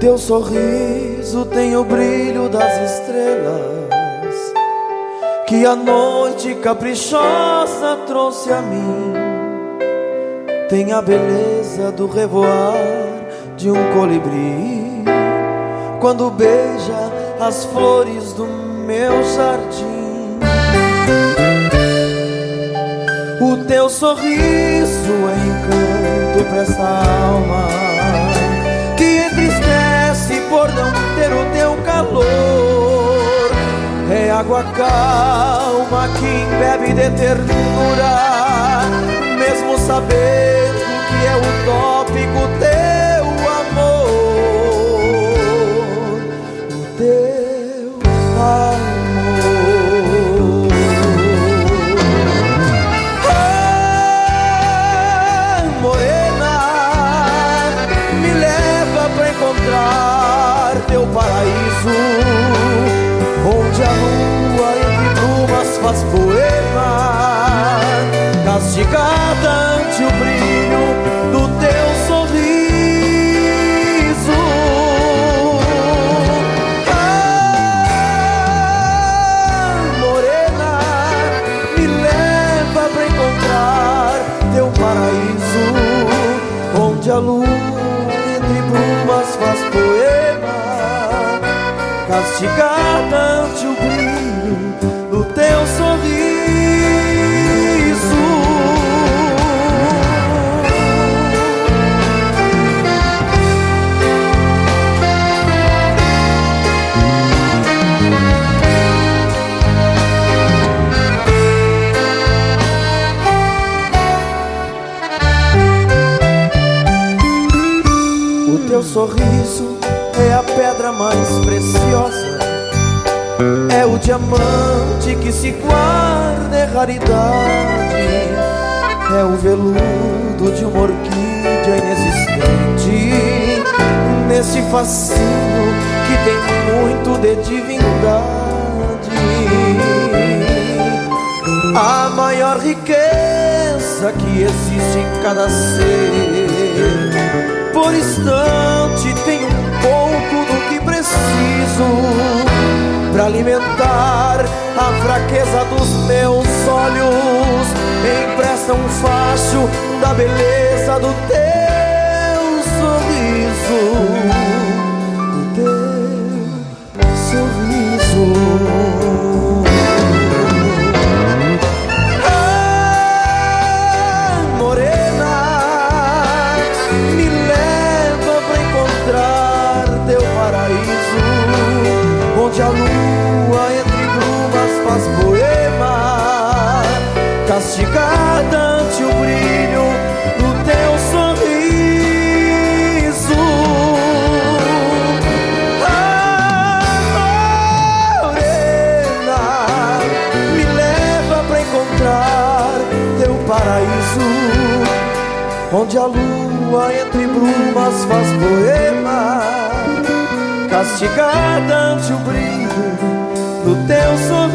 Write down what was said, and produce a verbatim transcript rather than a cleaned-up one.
teu sorriso tem o brilho das estrelas que a noite caprichosa trouxe a mim. Tem a beleza do revoar de um colibri quando beija as flores do meu jardim. O teu sorriso é encanto pra essa alma que entristece por não ter o teu calor. É água calma que embebe de ternura, mesmo sabendo que é utópico teu amor, o teu amor. Ah, morena, me leva pra encontrar teu paraíso, onde a lua entre brumas faz poema, castigada ante o brilho do teu sorriso. Ah, morena, me leva pra encontrar teu paraíso, onde a lua entre brumas faz poema, castigada ante o brilho do teu sorriso. O teu sorriso é a pedra mais preciosa, é o diamante que se guarda, é raridade, é o veludo de uma orquídea inexistente, nesse fascínio que tem muito de divindade. A maior riqueza que existe em cada ser, por instante tem um pouco do que preciso pra alimentar a fraqueza dos meus olhos. Empresta um facho da beleza do teu sorriso, do teu sorriso. Ah, morena, me leva pra encontrar teu paraíso, onde a lua entre brumas faz poema, castigada ante o brilho do teu sorriso. Ah, morena, me leva pra encontrar teu paraíso, onde a lua entre brumas faz poema, castigada ante o brilho do teu sorriso.